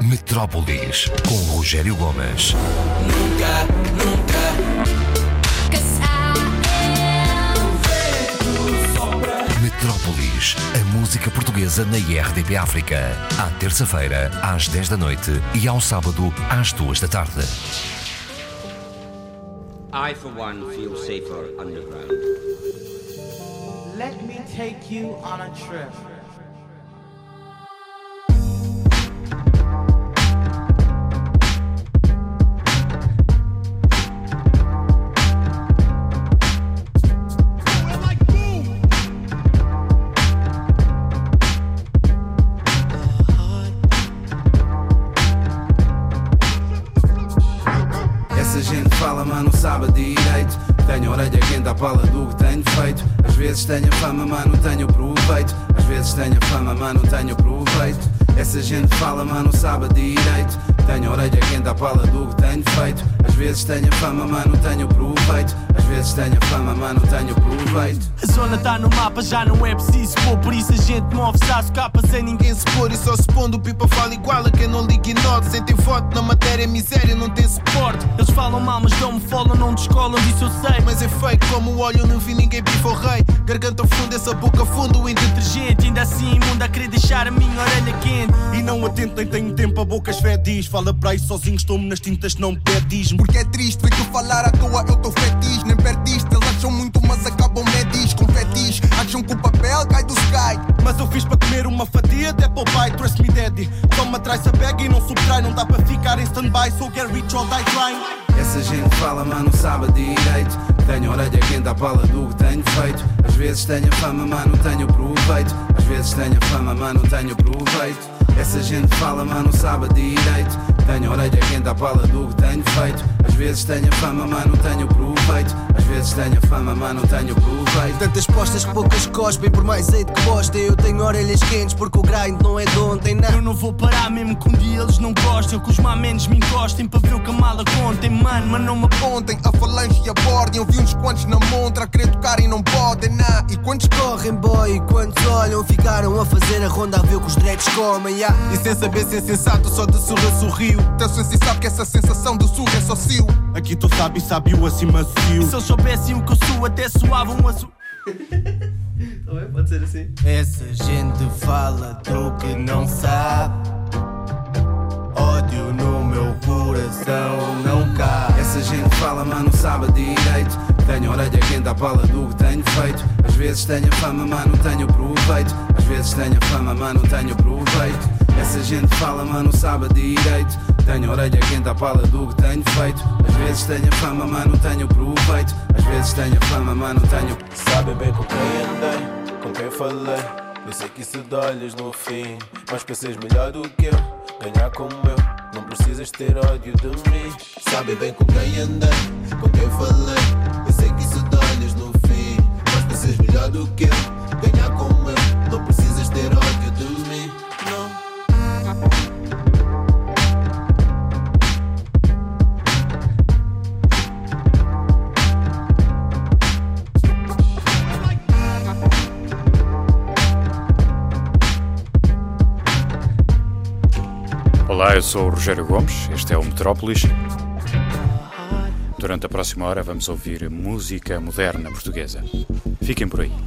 Metrópolis, com Rogério Gomes. Nunca. Metrópolis, a música portuguesa na RDP África. À terça-feira, às 10 da noite e ao sábado, às 2 da tarde. I, for one, feel safer underground. Let me take you on a trip. Fala, mano, sabe direito. Tenho orelha quente à pala do que tenho feito. Às vezes tenho fama, mano, tenho proveito. Às vezes tenho fama, mano, tenho proveito. Essa gente fala, mano, sabe direito. Tenho orelha quente à pala do que tenho feito. Às vezes tenho fama, mano, tenho proveito. Às vezes tenho fama, mano, tenho proveito. A zona tá no mapa, já não é preciso pôr. Por isso a gente move-se à capa sem ninguém se pôr. E só se pondo, o pipa fala igual a quem não liga e nota. Sentem foto na matéria, miséria, não tem suporte. Eles falam mal, mas dão-me follow, não descolam, disso eu sei. Mas é fake, como o óleo, não vi ninguém pifa o rei. Garganta funda, essa boca fundo em detergente. Ainda assim imundo a querer deixar a minha orelha quente. E não atentem, tenho tempo, a boca fediz. Fala para aí sozinho, estou-me nas tintas, não me pedis. Porque é triste ver que falar à toa eu tô fetiche. Nem perdiste, eles acham muito, mas acabam medis. Confetis, acham que o papel cai do sky. Mas eu fiz para comer uma fatia de apple pie, trust me daddy. Toma, traz a bag e não subtrai. Não dá para ficar em stand-by, so get rich or die trying. Essa gente fala, mano, sabe direito. Tenho orelha quente à pala do que tenho feito. Às vezes tenho fama, mano, tenho proveito. Às vezes tenho fama, mano, tenho proveito. Essa gente fala, mano, sabe direito. Tenho orelha quente à pala do que tenho feito. Às vezes tenho fama, mano, tenho proveito. Às vezes tenho fama, mano, tenho proveito. Tantas postas que poucas cospem, por mais hate que postem. Eu tenho orelhas quentes porque o grind não é de ontem, não. Eu não vou parar mesmo que um dia eles não gostem. Que os mamenos me encostem para ver o que a mala contem. Mano, mas não me apontem, a falange e a bordem. Eu vi uns quantos na montra a querer tocar e não podem, nah. E quantos correm, boy, e quantos olham. Ficaram a fazer a ronda a ver o que os dreads comem, yeah. E sem saber ser sensato, só de surra sorriu. Teu sensi sabe que essa sensação do surra é só cio. Aqui tu sabe o acima cio. E se eles soubessem o que eu sou, até soavam um azul. Também pode ser assim. Essa gente fala do que não sabe. Ódio no meu coração não cabe. Essa gente fala, mano, sabe direito. Tenho orelha quente à pala do que tenho feito. Às vezes tenho fama, mano, tenho proveito. Às vezes tenho fama, mano, tenho proveito. Essa gente fala, mano, sabe direito. Tenho orelha quente à pala do que tenho feito. Às vezes tenho fama, mano, tenho proveito. Às vezes tenho fama, mano, tenho. Sabe bem com quem andei, com quem falei. Eu sei que isso dói-lhes no fim. Mas para seres melhor do que eu, ganhar como eu, não precisas ter ódio de mim. Sabe bem com quem andei, com quem falei. Eu sei que isso dói-lhes no fim. Mas para seres melhor do que eu, ganhar como eu, não precisas ter ódio de mim. Não. Olá, eu sou o Rogério Gomes, este é o Metrópolis. Durante a próxima hora vamos ouvir música moderna portuguesa. Fiquem por aí.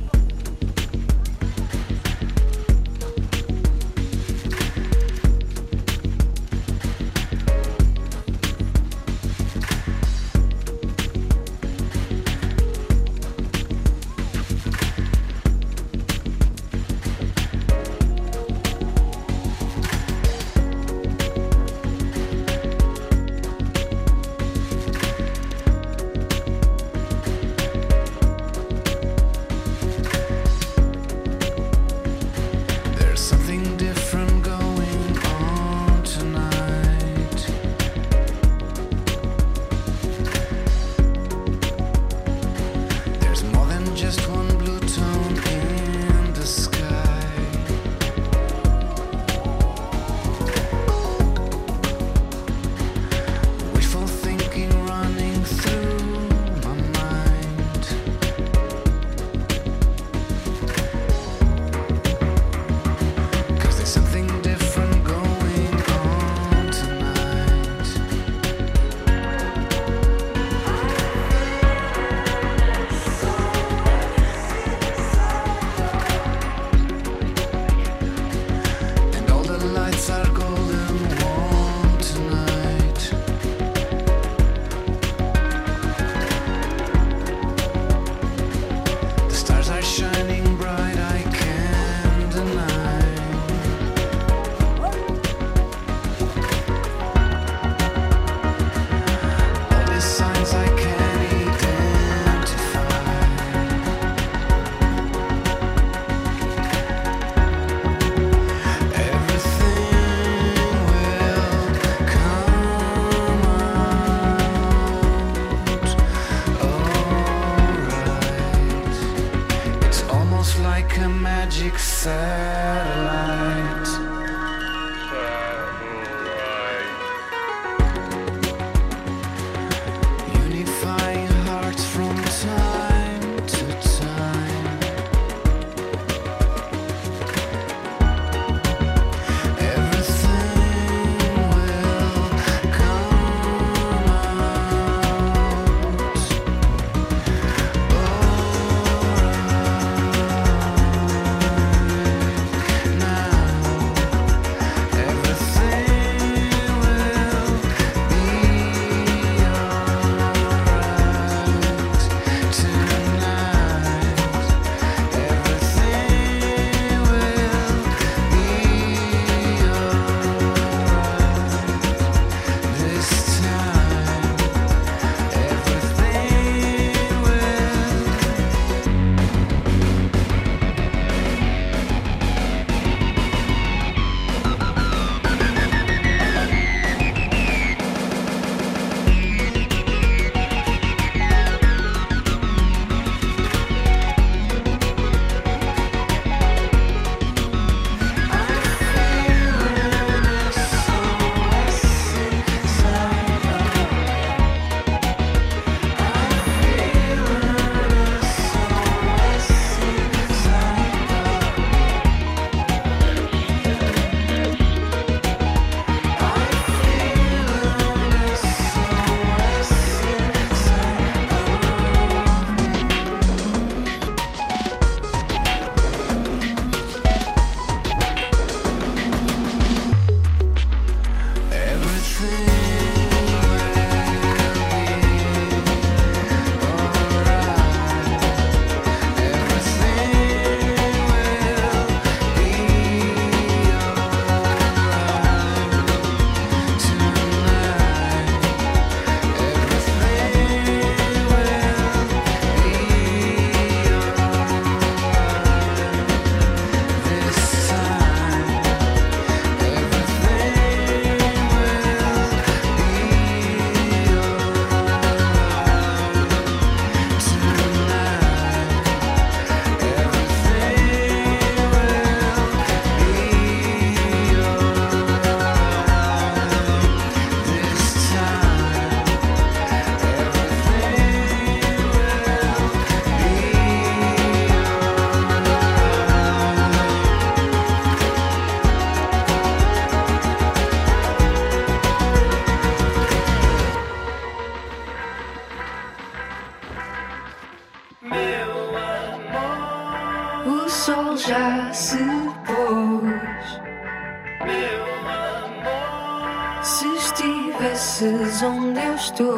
Se estivesses onde eu estou,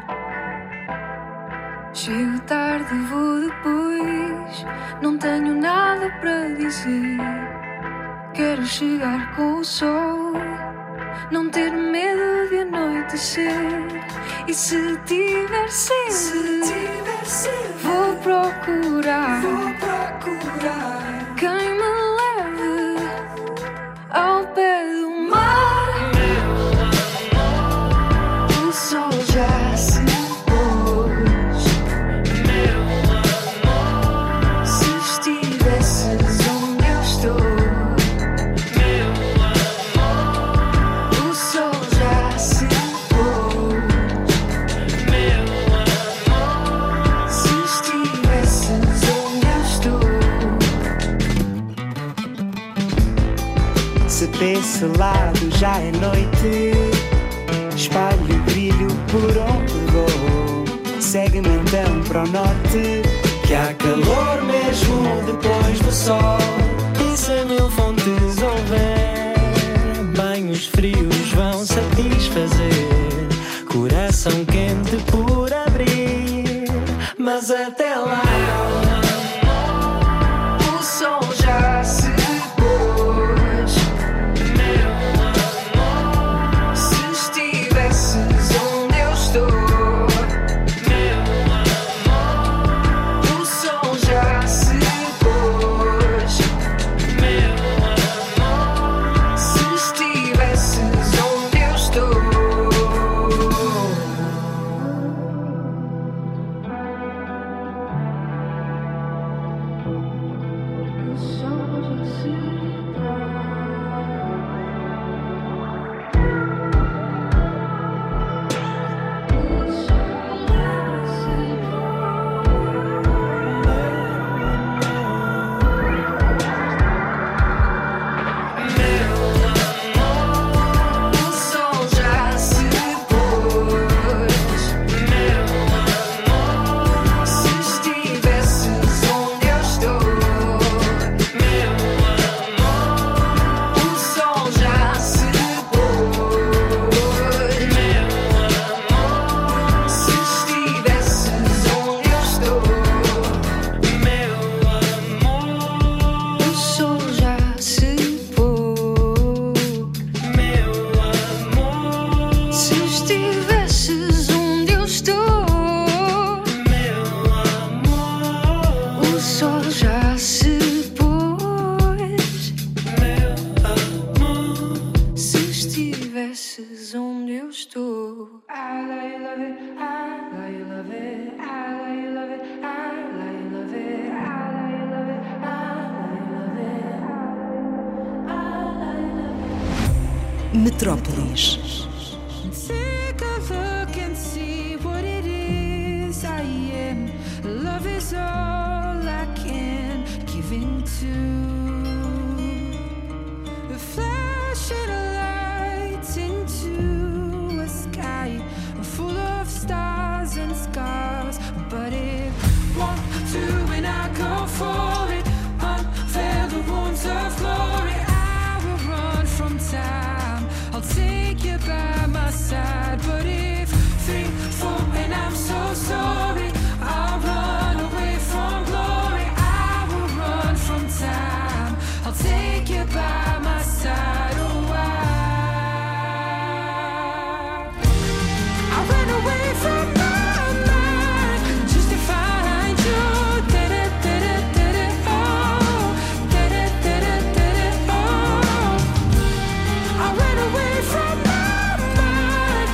chego tarde, vou depois. Não tenho nada para dizer. Quero chegar com o sol, não ter medo de anoitecer. E se tiver sede, vou procurar quem me leve ao pé do mar. O sol já se pôs. Se estivesses onde eu estou, o sol já se pôs. Se estivesses onde eu estou. Se desse lado já é noite, espalho brilho por onde vou. Segue-me então para o norte, que há calor mesmo depois do sol. E se mil fontes houver, banhos frios vão satisfazer. Coração quente por abrir, mas até lá o sol já se pôs. Se estivesses onde eu estou, o sol já se pôs. Se estivesses onde eu estou. Metrópolis. Take a look and see what it is I am. Love is all I can give into. The flashing lights into a sky full of stars and scars. But if 1, 2 and I go for it, unveil the wounds of glory. I will run from time, I'll take you by my side. But if 3, 4 and I'm so sorry, I'll run away from glory. I will run from time, I'll take you by my side. Oh, I ran away from my mind just to find you. Oh, oh. I ran away from my mind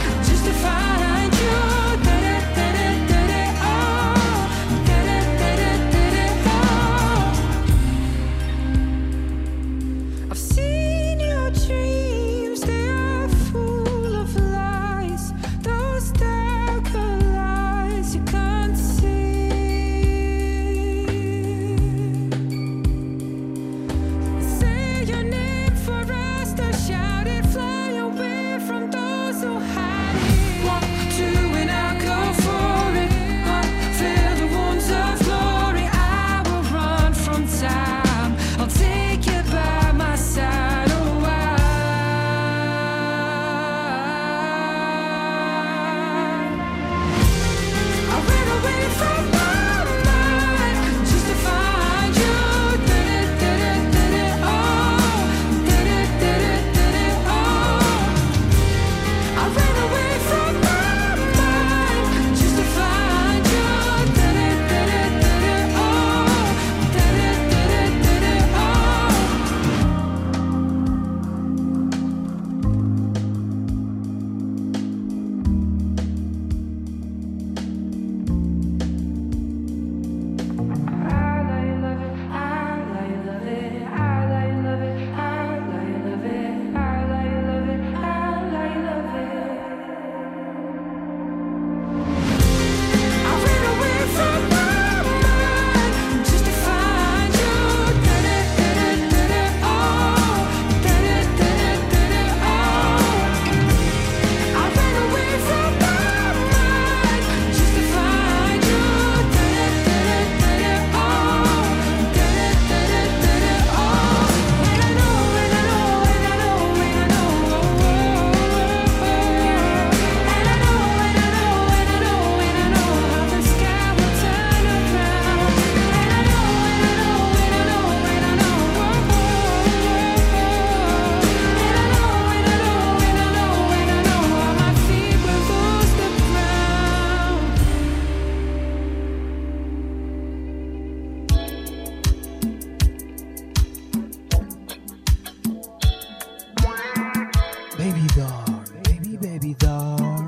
baby doll.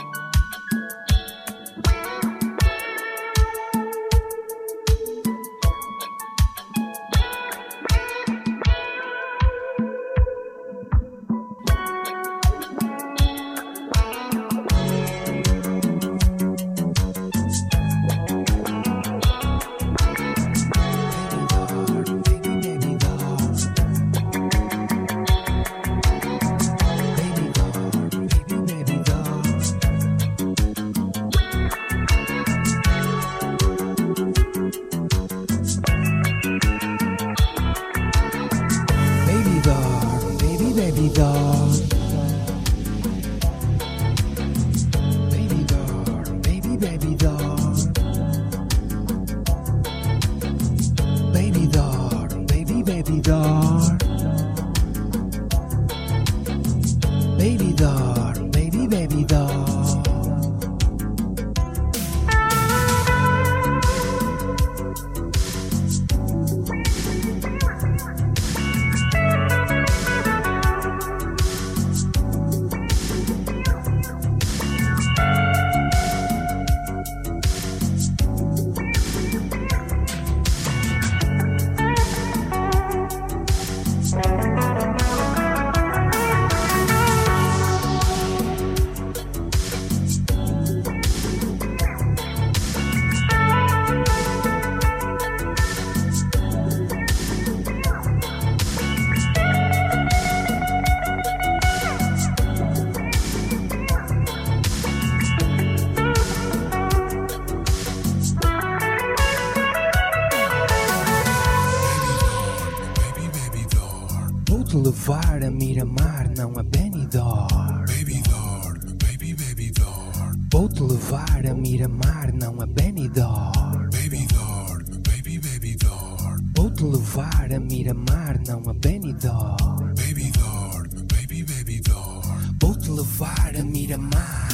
Levar a Miramar, não a Benidorm. Baby Dorm, baby, baby Dorm. Vou-te levar a Miramar, não a Benidorm. Baby Dorm, baby, baby Dorm. Vou-te levar a Miramar, não a Benidorm. Baby Dorm, baby, baby Dorm. Vou-te levar a Miramar.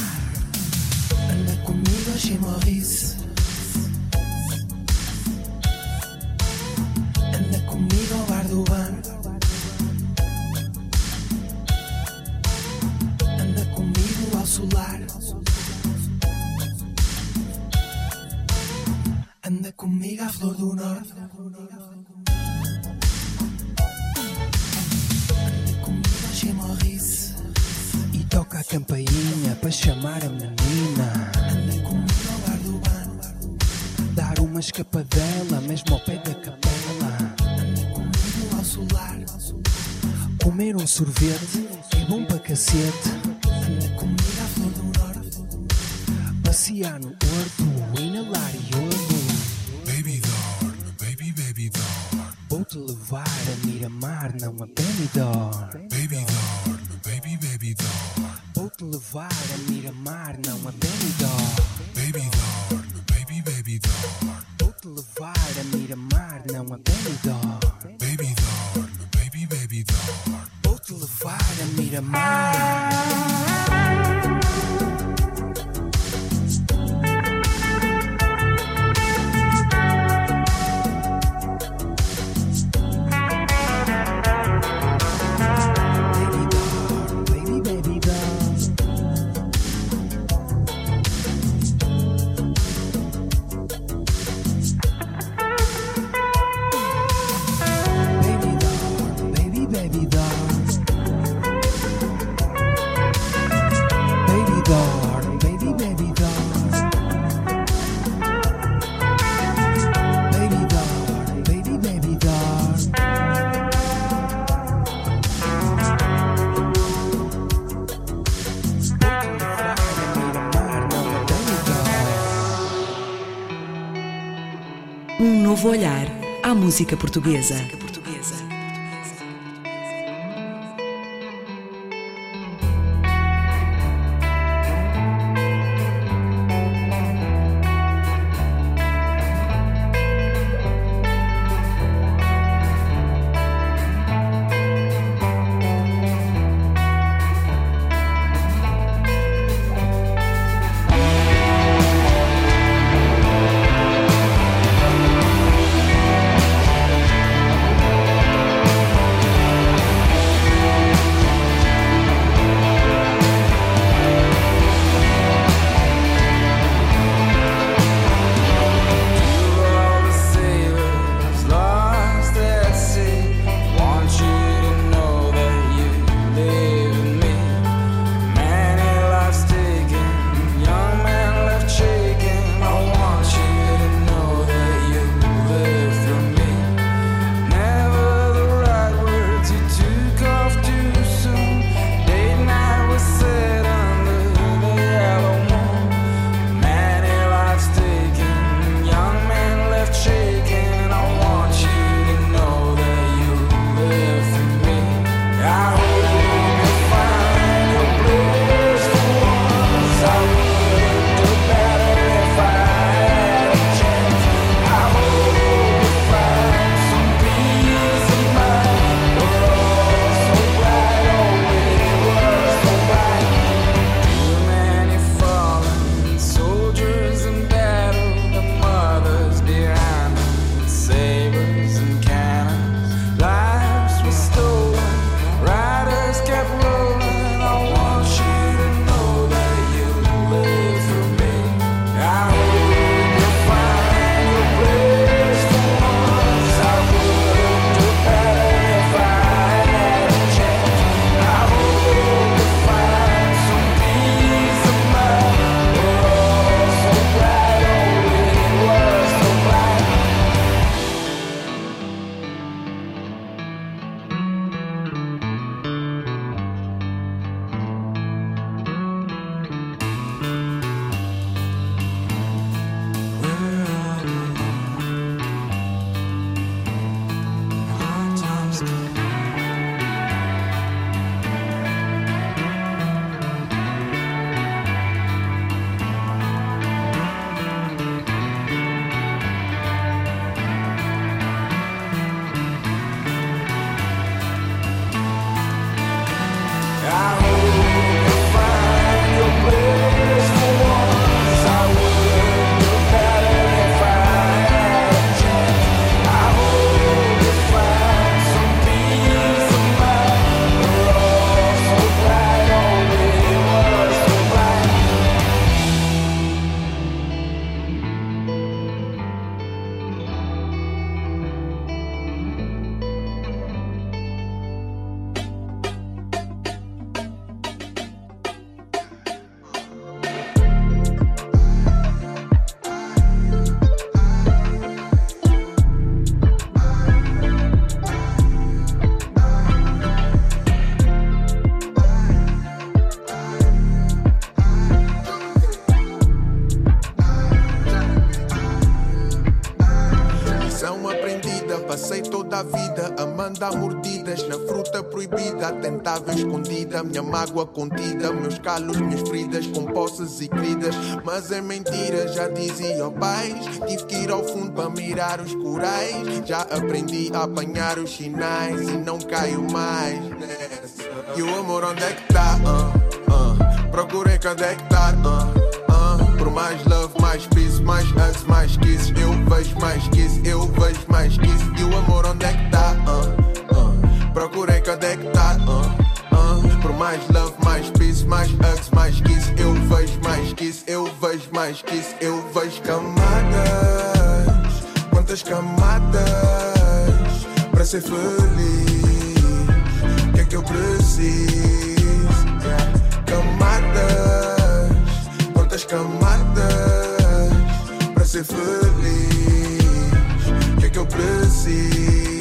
Anda comigo a chez Maurice. Anda comigo ao bar do banco. Solar. Anda comigo à flor do norte. Anda comigo a chez Maurice. E toca a campainha para chamar a menina. Anda comigo ao bar do banco. Dar uma escapadela mesmo ao pé da capela. Anda comigo ao solar. Comer um sorvete é bom para cacete. Anda comigo à flor do norte. Passear no horto, inalar iodo. Baby Dorm, baby, baby Dorm. Vou-te levar a Miramar, não a Benidorm. Baby Dorm, baby, baby Dorm. Vou-te levar a Miramar, não a Benidorm. Baby Dorm, baby, baby Dorm. Vou-te levar a Miramar, não a Benidorm. Baby Dorm, baby, baby Dorm. Vou-te levar a Miramar. Um novo olhar à música portuguesa. da vida, a mandar mordidas na fruta proibida, tentável escondida, minha mágoa contida, meus calos, minhas feridas com poças e queridas. Mas é mentira, já dizia o pai, tive que ir ao fundo para mirar os corais. Já aprendi a apanhar os sinais e não caio mais nessa. E o amor onde é que tá? Procurem cadê é que tá? Por mais love, mais peace, mais hugs, mais kisses. Eu vejo mais kiss, eu vejo mais kiss. E o amor onde é que tá? Procurem cadê é que tá? Por mais love, mais peace, mais hugs, mais kiss. Eu vejo mais kiss, eu vejo mais kiss. Eu vejo camadas, quantas camadas para ser feliz? O que é que eu preciso? Camadas, quantas camadas para ser feliz? O que é que eu preciso?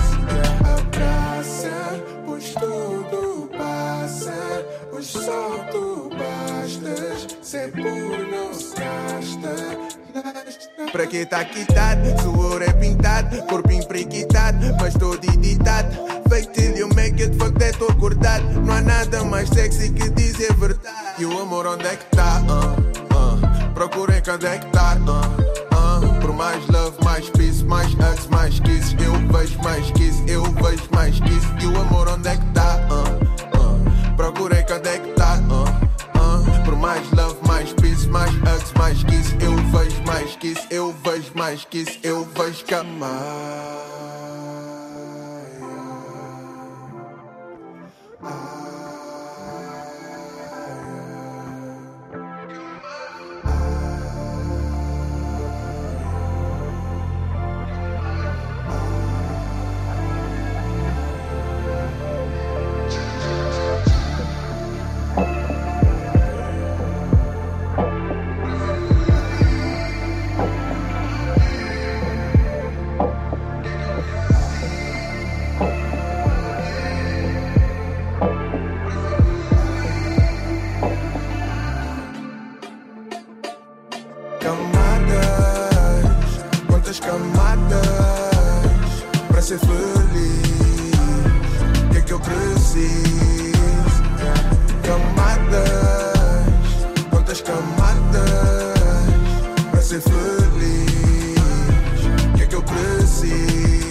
Abraça, pois tudo passa, pois só tu bastas, se é por não se gasta. Pra que tá quitado? Suor é pintado, corpo empreguitado, mas todo editado. Fake till you make it, fuck that, tô acordado. Não há nada mais sexy que dizer verdade. E o amor onde é que tá? Procurem cadê é que tá? Por mais love, mais peace, mais hugs, mais kisses. Eu vejo mais kiss, eu vejo mais kiss. E o amor onde é que tá? Procurem cadê é que tá? Por mais love, mais peace, mais hugs, mais kiss. Eu vejo mais kiss, eu vejo mais kiss. Eu vejo camadas. Ser feliz, o que é que eu preciso? Camadas, quantas camadas para ser feliz? O que é que eu preciso?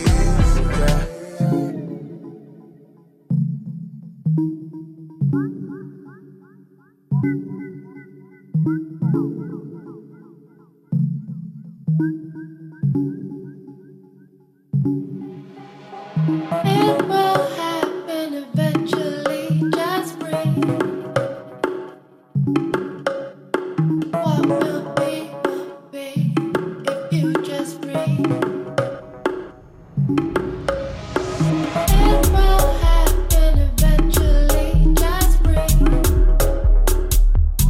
It will happen eventually, just breathe. What will be if you just breathe. It will happen eventually, just breathe.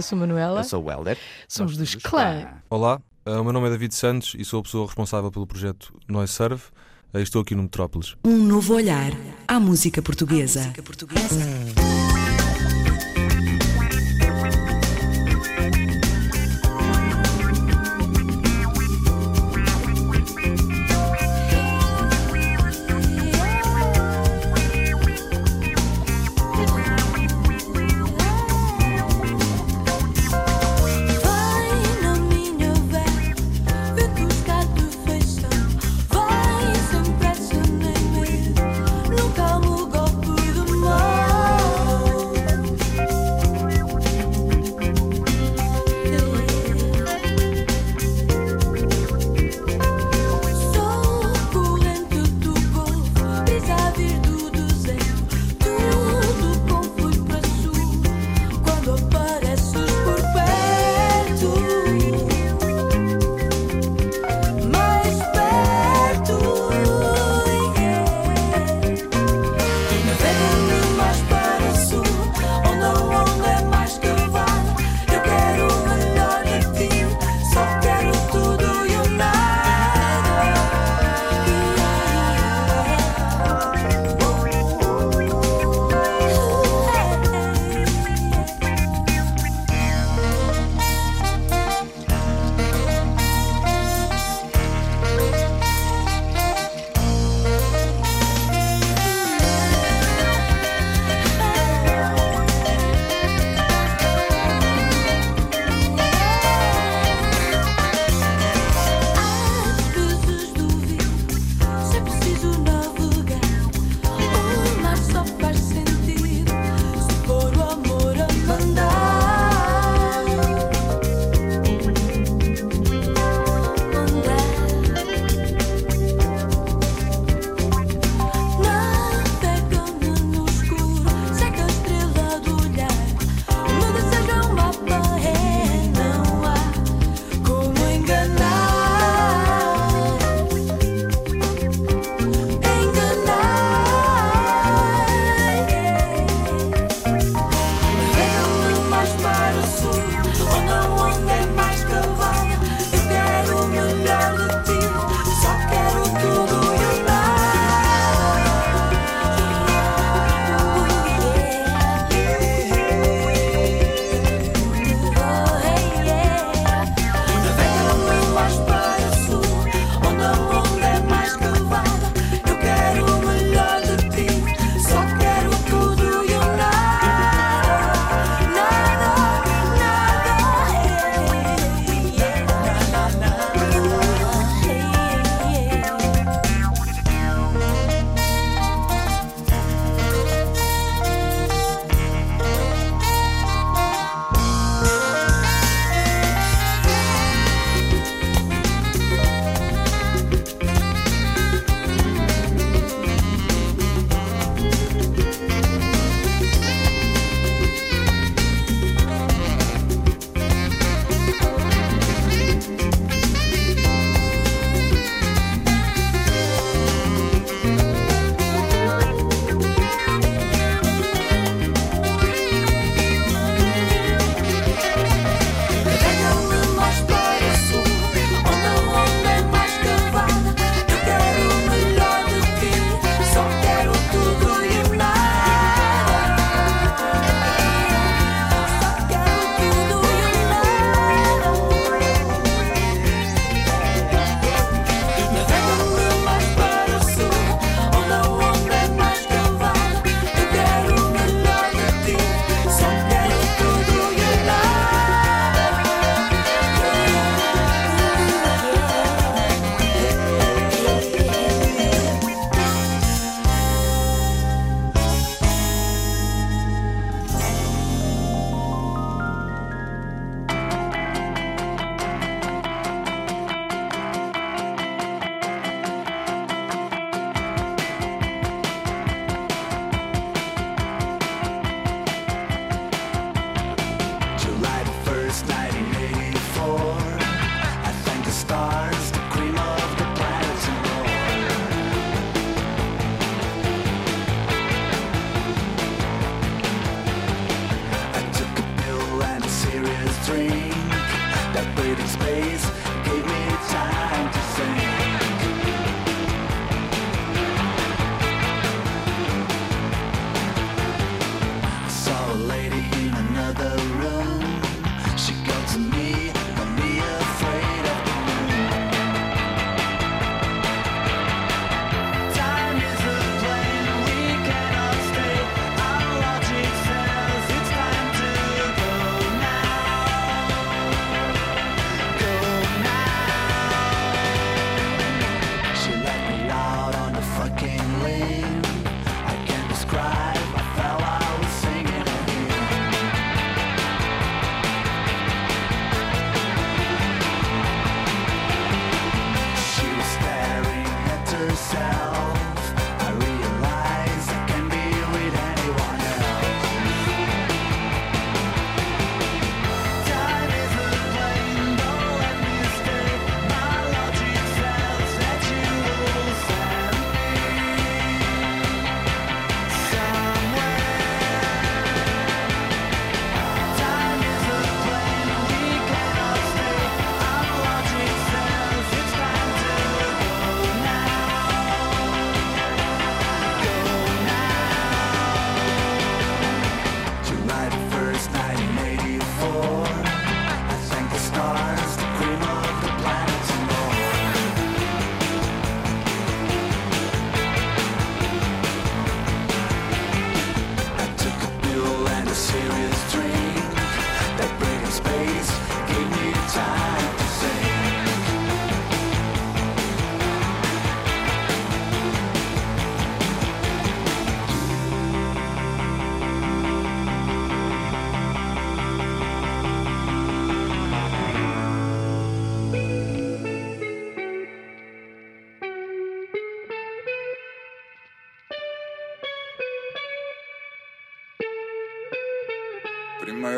sou Manuela. Eu sou o Helder. Somos dos Clã. Olá, o meu nome é David Santos e sou a pessoa responsável pelo projeto Noise Serve. Estou aqui no Metrópolis. Um novo olhar à música portuguesa. Nunca me golpe de mão.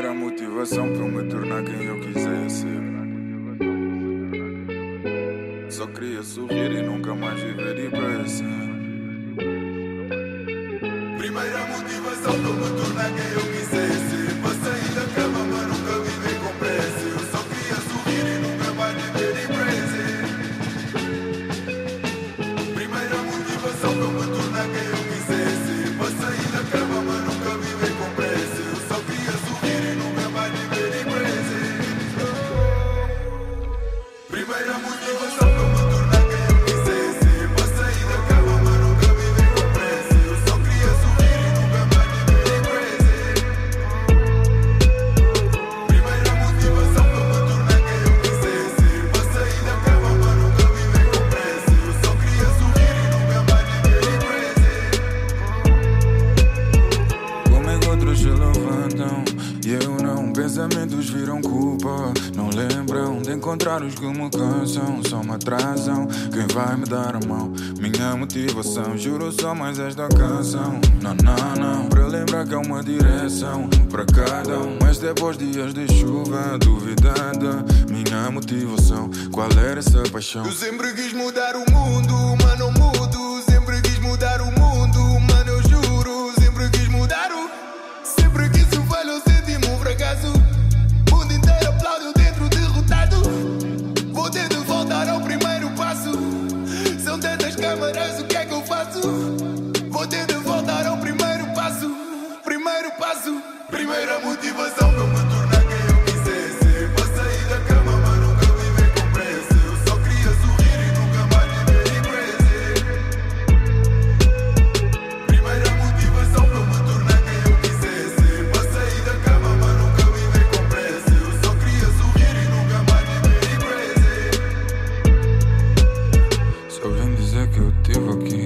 Primeira motivação para eu me tornar quem eu quiser ser. Só queria sorrir e nunca mais viver depressa. Primeira motivação para eu me tornar quem eu quiser ser. Para sair da cama mas nunca viver com pressa. Eu só queria sorrir e nunca mais viver depressa. Primeira motivação para eu me tornar quem eu quiser ser. Para sair da cama mas nunca viver com pressa. Eu só queria sorrir e nunca mais viver depressa. Primeira motivação para eu me tornar quem eu quiser ser. Para sair da cama mas nunca viver com pressa. Eu só queria sorrir e nunca mais viver depressa. Primeira motivação para eu me tornar quem eu quiser ser. Para sair da cama mas nunca viver com pressa. Eu só queria sorrir e nunca mais viver depressa. Comigo outros se levantam e eu não. Pensamentos viram culpa. Não lembram de encontrar os que me cansam. Só me atrasam. Quem vai me dar a mão? Minha motivação, juro só mais esta canção. Não, não, não. Para lembrar que há uma direção para cada um. Mas depois dias de chuva, duvidada. Minha motivação, qual era essa paixão? Eu sempre quis mudar o mundo, mas não mudo. Sempre quis mudar o mundo, mano, eu juro. Sempre quis mudar o. Sempre que isso falhou, senti-me um fracasso. O mundo inteiro aplaudiu dentro derrotado. Vou ter de voltar ao primeiro passo. São tantas câmaras, o que é que eu faço? Vou ter de voltar ao primeiro passo. Primeiro passo. Primeira motivação para eu me tornar quem eu quiser ser. Para sair da cama mas nunca viver com pressa. Eu só queria sorrir e nunca mais viver depressa. Primeira motivação para eu me tornar quem eu quiser ser. Para sair da cama mas nunca viver com pressa. Eu só queria sorrir e nunca mais viver depressa. Só vim dizer que eu estive aqui,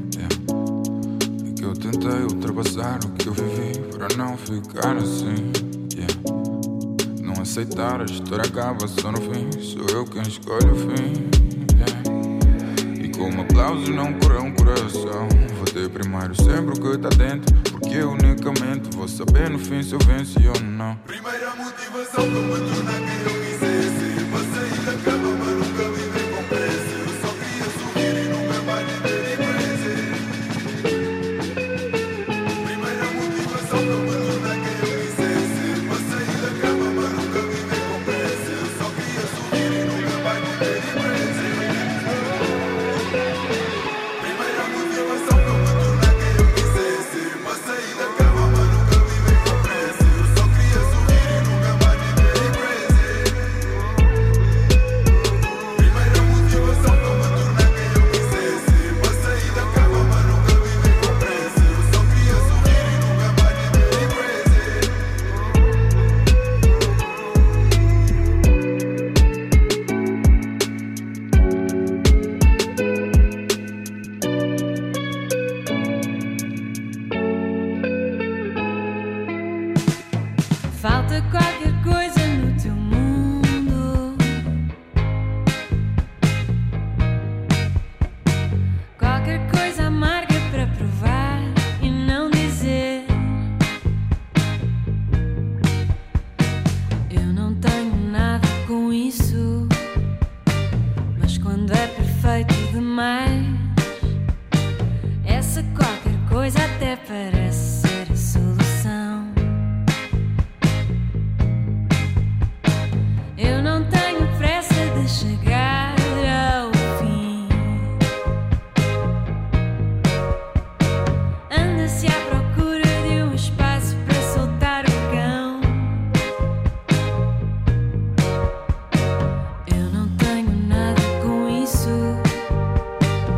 e que eu tentei ultrapassar o que eu vivi para não ficar assim, não aceitar, a história acaba só no fim. Sou eu quem escolhe o fim, e com aplausos não correu um coração. Vou ter primeiro sempre o que está dentro, porque eu unicamente vou saber no fim se eu venci ou não. Primeira motivação para me tornar quem eu quiser ser. Para sair da cama mas nunca viver com pressa. Eu só queria sorrir e nunca mais viver depressa. Primeira motivação para me tornar quem eu quiser ser. Para sair da cama mas nunca viver com pressa. Eu só queria sorrir e nunca mais viver depressa. Primeira motivação para me tornar quem eu quiser ser. Para sair da cama mas nunca viver com pressa. Eu só queria sorrir e nunca mais viver depressa. Primeira motivação para me tornar quem eu quiser ser. Para sair da cama mas nunca viver com pressa. Eu só queria sorrir e nunca mais viver depressa. Falta qualquer coisa no teu mundo. Qualquer coisa amarga para provar e não dizer. Eu não tenho nada com isso, mas quando é perfeito demais, essa qualquer coisa até parece ser a solução. Eu não tenho pressa de chegar ao fim. Anda-se à procura de um espaço para soltar o cão. Eu não tenho nada com isso,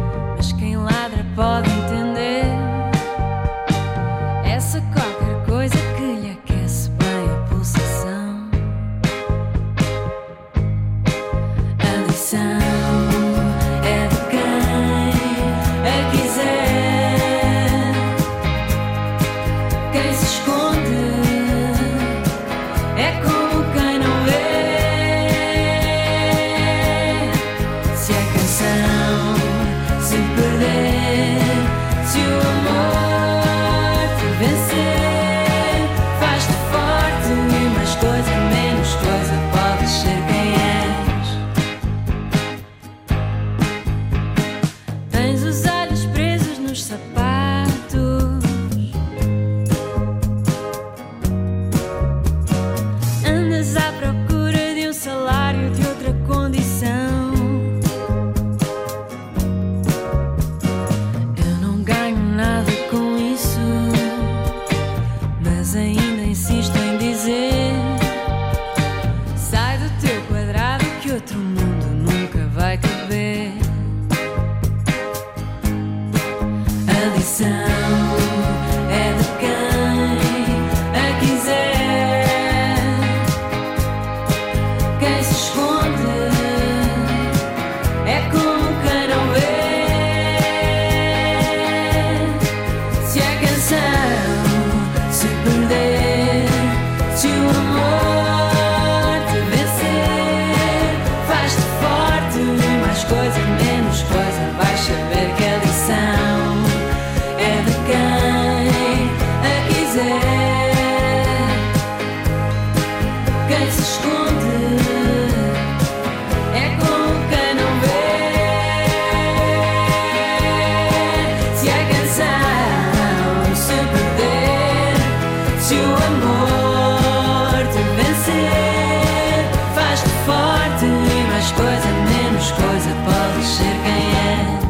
que outro mundo nunca vai caber. A lição é de quem a quiser. Quem se esconde é como quem não vê. Se a canção se perder, se o amor te vencer, faz-te forte, mais coisa, menos coisa, vais saber que a lição é de quem a quiser. Quem se esconde é como quem não vê. Se a canção se perder, se o amor te vencer, faz-te forte, mais coisa, menos coisa, podes ser quem és.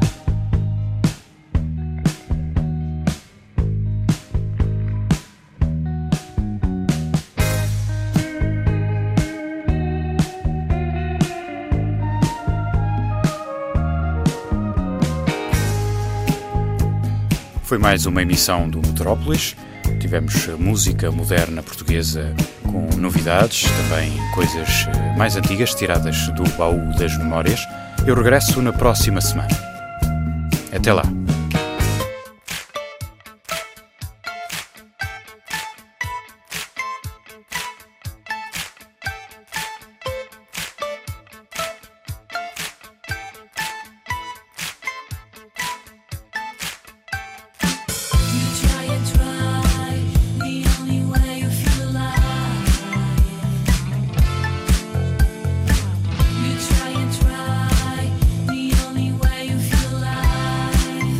Foi mais uma emissão do Metrópolis. Tivemos música moderna portuguesa com novidades, também coisas mais antigas tiradas do baú das memórias. Eu regresso na próxima semana. Até lá. Try and try, the only way you feel alive.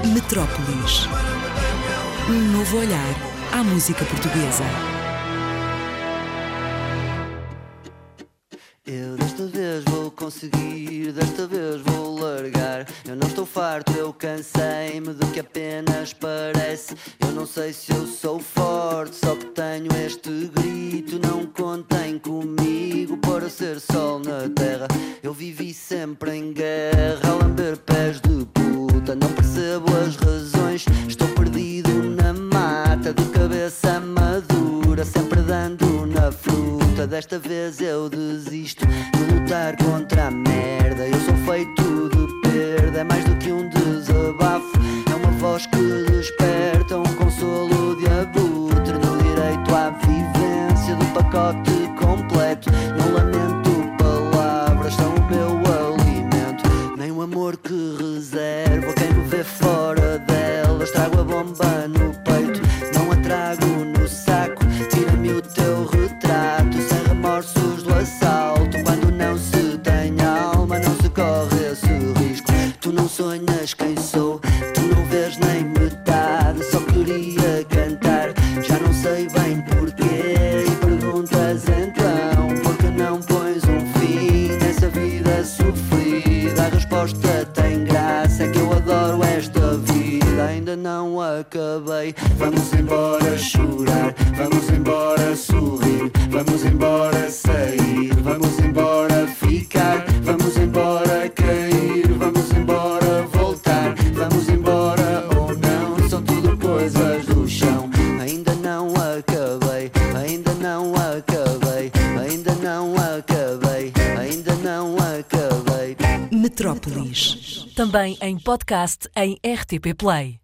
Metrópolis. Um novo olhar à música portuguesa. Eu desta vez vou conseguir, desta vez vou largar. Eu não estou farto, eu cansei-me do que apenas parece. Eu não sei se eu sou forte, só que tenho este grito. Não contem comigo para ser sol na terra. Eu vivi sempre em guerra, a lamber pés de puta. Não percebo as razões, estou perdido na mata, de cabeça madura, sempre dando na fruta. Desta vez eu desisto de lutar contra a merda. Eu sou feito de perda, é mais do que um desabafo. É uma voz que desperta um consolo de abutre, no direito à vivência do pacote completo. Não lamento palavras, são o meu alimento, nem o amor que reservo a quem me vê fora delas. Trago a bomba no peito, não a trago no saco. Tira-me o teu retrato, sem remorsos do assalto. Quando não se tem alma, não se corre esse risco. Tu não sonhas quem sou, tu não vês nem metade. Só queria cantar, já não sei bem porquê. E perguntas então, por que não pões um fim nessa vida sofrida? A resposta tem graça, é que eu adoro esta vida. Ainda não acabei, vamos embora chorar, vamos embora sorrir, vamos embora sair, vamos embora ficar, vamos embora cair, vamos embora voltar, vamos embora ou não, são tudo coisas do chão. Ainda não acabei, ainda não acabei, ainda não acabei, ainda não acabei. Metrópolis. Também em podcast em RTP Play.